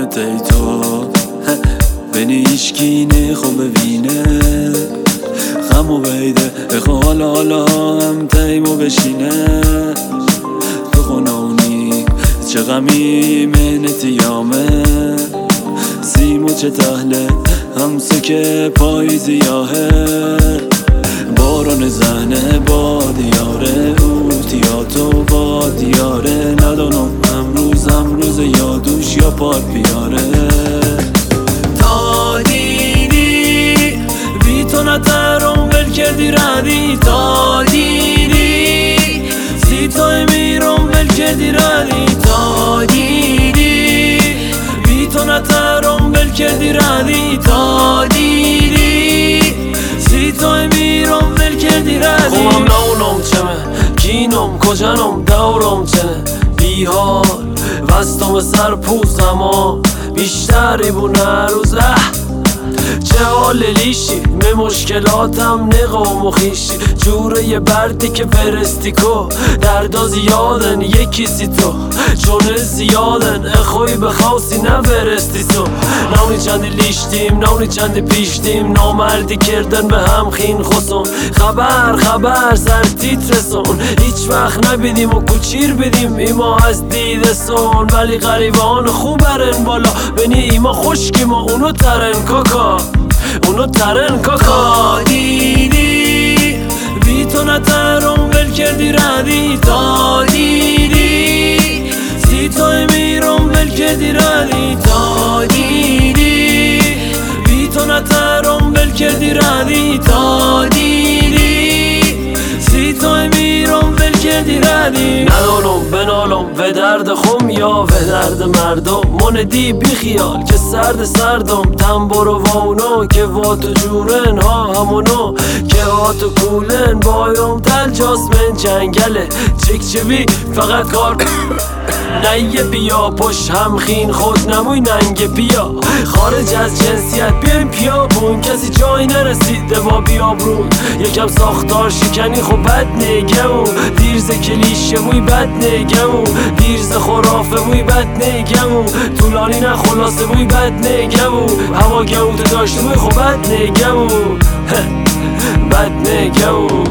تی تو بینی ایشکی نخو ببینه خمو بیده اخو حالا هم تیمو بشینه تو خونونی چه غمی منتی یامه سیمو چه تهله همسه که پاییزیاهه باران زنه با دیاره اوتیاتو با دیاره ندانم امروز یادوش یا پار بیاره تا دیدی بی تو نترم ول کردی ردی تا دیدی سی تای میرم ول کردی ردی تا دیدی بی تو نترم ول کردی ردی تا دیدی سی تای میرم ول کردی ردی خوام نونم چمه کینم کجنم دورم چنه بیحال وستم سر پوزم بیشتری بونه روزه چه حال لیشی به مشکلاتم نقام و خیشی جوره یه بردی که فرستی کو دردا زیادن یکیسی تو چونه زیادن اخوی بخواستی نفرستی تو نونی چندی لیشتیم نونی چندی پیشتیم نامردی کردن به هم خین خسون خبر سر تیترسون هیچ وقت نبیدیم و کوچیر بیدیم ایما از دیده سون ولی غریبان خوب برن بالا بینی ایما خوشکیم و اونو ترن کاکا اونو ترن کاکا دیدی بی تو نترم ول کردی ردی تا دیدی سی تای میرم ول کردی ردی تا دیدی بی تو نترم ول کردی ردی تا دیدی سی تای میرم ول کردی ردی ندانم بنالم به درد خم یا به درد مردم من دی بی خیال که سردم تنبر و واونو که واتو جورن ها همونو که هاتو کولن بایم تل جاسمن جنگله چکچوی فقط کار نیه بیا پشت هم خین خود نموی ننگه بیا خارج از جنسیت بیایم پیابون کسی جایی نرسیده با بیابرون یکم ساختار شکنی خب بد نگمون دیرز کلیشه موی بد نگمون دیرز خرافه موی بد نگمون طولانی نه خلاصه موی بد نگمون هوا گمون داشته موی خب بد نگمون بد نگمون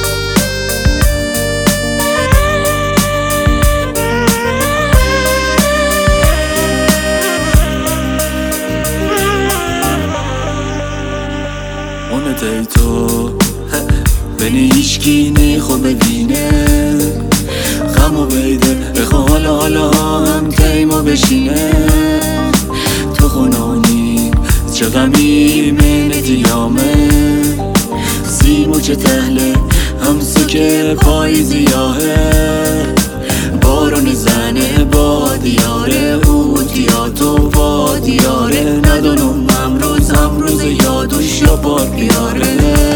تی تو بینی ایشکی نخو ببینه خمو بیده اخو حالا هم تیمو بشینه تو خونانی چه غمی منتی یامه سیمو چه تهله همسو که پاییزیاهه باران زنه با دیاره اوتیاتو با دیاره ندانم امروز یادوش یا بار بیاره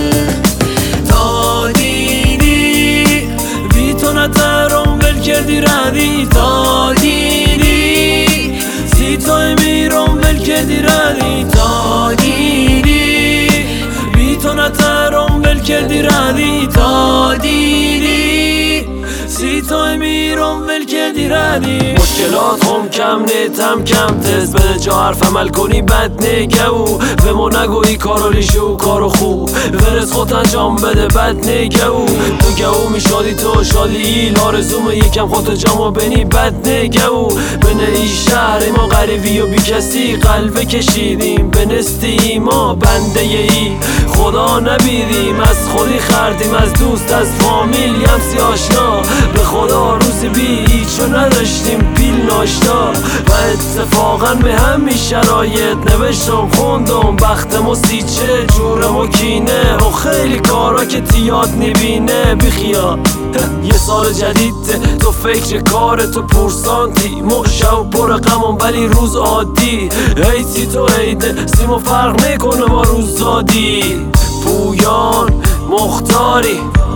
تا دیدی بی تو نترم ول کردی ردی تا دیدی سی تای میرم ول کردی ردی تا دیدی بی تو نترم ول کردی ردی تا دیدی سی تای میرم ول کردی ردی مشکلات هم کم نیتم کم تست بده جا حرف عمل کنی بد نگو به ما نگویی کارو لیشو کارو خوب ورز خود انجام بده بد نگو تو گو میشادی تو شادی لارزوم یکم خودتو جامو بینی بد نگو بینه ای شهر ما غریبی و بی کسی قلبه کشیدیم به نستی ما بنده ای خدا نبیدیم از خودی خردیم از دوست از فامیل یمسی آشنا به خدا روزی بی هیچو نداشتیم پیل ناشتا و اتفاقا به همین شرایط نوشتم خوندم بختم و سیچه جورم و کینه و خیلی کارا که تیاد نبینه بیخیال یه سال جدید تو فکر کار تو پرسانتی مشو پر غمم ولی روز عادی ایتی تو عیده سیمو فرق میکنه با روز زادی پویان مختاری